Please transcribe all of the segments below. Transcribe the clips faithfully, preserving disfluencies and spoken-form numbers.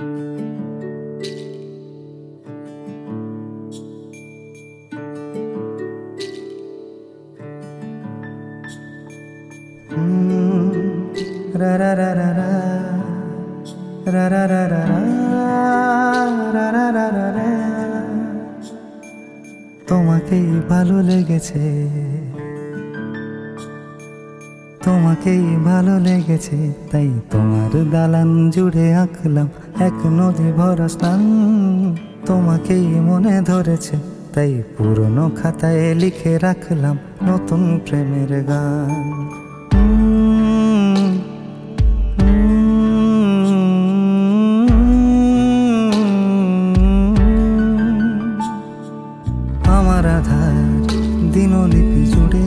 রা রা রা রা রা রা রা রা রা রা রা রা রা রা। তোমাকেই ভালো লেগেছে, তোমাকেই ভালো লেগেছে, তাই তোমার দালান জুড়ে আঁকলাম এক নদী ভরা স্থান। তোমাকেই মনে ধরেছে, তাই পুরনো খাতায় লিখে রাখলাম নতুন প্রেমের গান। আমার আধার দিনলিপি জুড়ে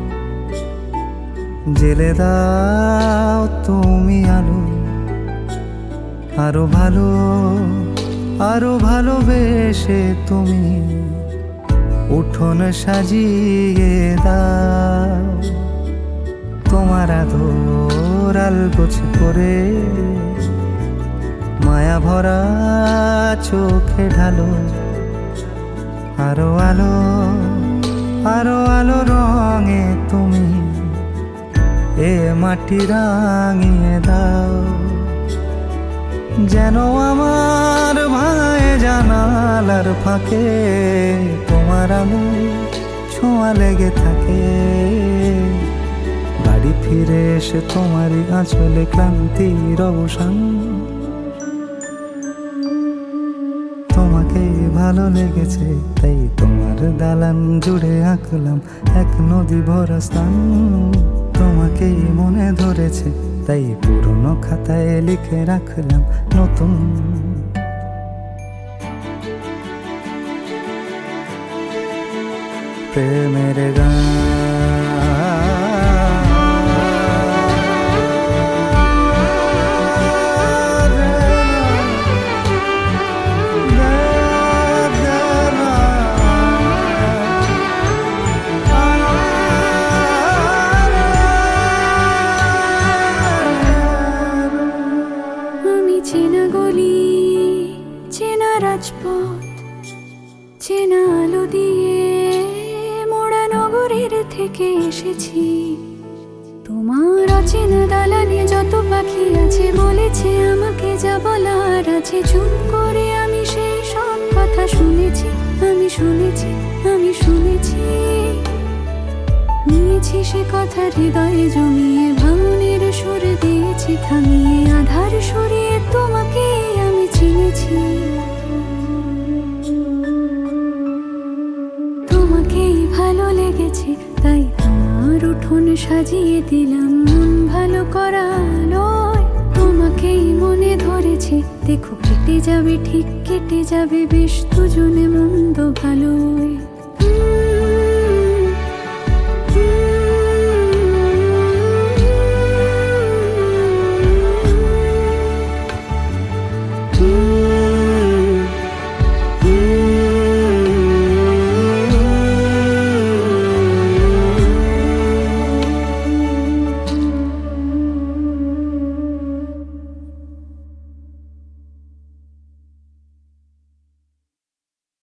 জেলে দাও তুমি আলো, আরো ভালো আরো ভালোবেসে তুমি উঠোন সাজিয়ে দাও। তোমার আদর আলগোছে করে মায়া ভরা চোখে ঢালো, আরো আলো আরো আলো রঙে তুমি এ মাটি রাঙিয়ে দাও। যেন আমার ভাঙায় জানালার ফাঁকে তোমার আলো ছোঁয়া লেগে থাকে। বাড়ি ফিরে এসে তোমারই আঁচলে ক্লান্তির অবসান। তোমাকেই ভালো লেগেছে, তাই তোমার দালান জুড়ে আঁকলাম এক নদী ভরা স্থান। তোমাকেই মনে ধরেছে, তাই পুরনো খাতায় লিখে রাখলাম নতুন প্রেমের গান। চেনা গলি, চেনা রাজপথ, চেনা আলো দিয়ে মোড়া নগরের থেকে এসেছি। তোমার অচেনা দালানে যত পাখি আছে বলেছে আমাকে যা বলার আছে। চুপ করে আমি সেই সব কথা শুনেছি, আমি শুনেছি আমি শুনেছি। নিয়েছি সে কথা হৃদয়ে জমিয়ে, ভাঙনের সুর দিয়েছি থামিয়ে, আধার সরিয়ে তোমাকে আমি চিনেছি। তোমাকেই ভালো লেগেছে, তাই তোমার উঠোন সাজিয়ে দিলাম মন ভালো করা নয়। তোমাকেই মনে ধরেছে, দেখো কেটে যাবে ঠিক কেটে যাবে বেশ দুজনে মন্দ ভালোই।